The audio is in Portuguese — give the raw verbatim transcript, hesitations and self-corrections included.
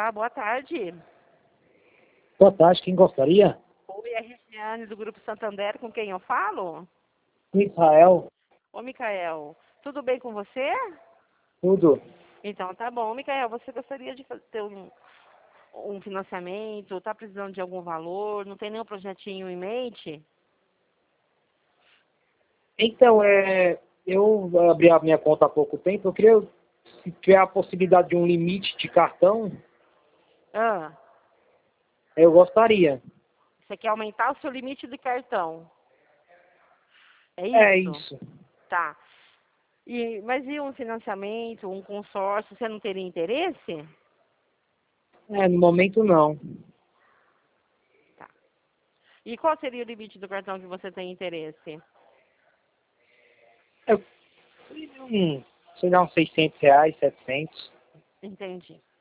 falar. Boa tarde. Boa tarde, quem gostaria? Oi, é a Regiane do Grupo Santander, com quem eu falo? Israel, Ô, Micael, tudo bem com você? tudo. Então, tá bom. Micael, você gostaria de fa- ter um, um financiamento? Tá precisando de algum valor? Não tem nenhum projetinho em mente? Então, é, eu abri a minha conta há pouco tempo, eu queria, se tiver a possibilidade de um limite de cartão, Ah, eu gostaria. você quer aumentar o seu limite de cartão? É É isso? isso. Tá. E, mas e um financiamento, um consórcio, você não teria interesse? É, no momento não. Tá. E qual seria o limite do cartão que você tem interesse? Eu, hum, sei lá, uns seiscentos reais, setecentos. Entendi.